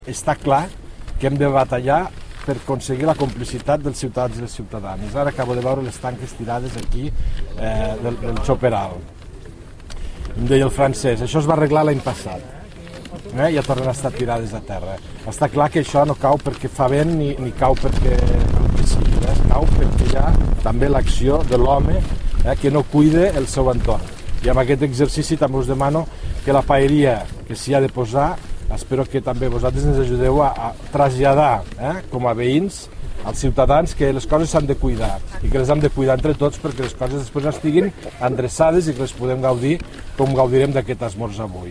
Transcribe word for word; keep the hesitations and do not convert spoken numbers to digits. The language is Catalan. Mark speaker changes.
Speaker 1: Està clar que hem de batallar per aconseguir la complicitat dels ciutadans i les ciutadanes. Ara acabo de veure les tanques tirades aquí eh, del, del Choperal. Em deia el francès, això es va arreglar l'any passat. Eh? Ja tornen a estar tirades a terra. Està clar que això no cau perquè fa vent ni, ni cau perquè, perquè sí, eh? Cau perquè hi ha també l'acció de l'home eh, que no cuida el seu entorn. I amb aquest exercici també us demano que la paeria que s'hi ha de posar, espero que també vosaltres ens ajudeu a, a traslladar eh, com a veïns als ciutadans que les coses s'han de cuidar i que les hem de cuidar entre tots perquè les coses després estiguin endreçades i que les podem gaudir com gaudirem d'aquest esmorzar avui.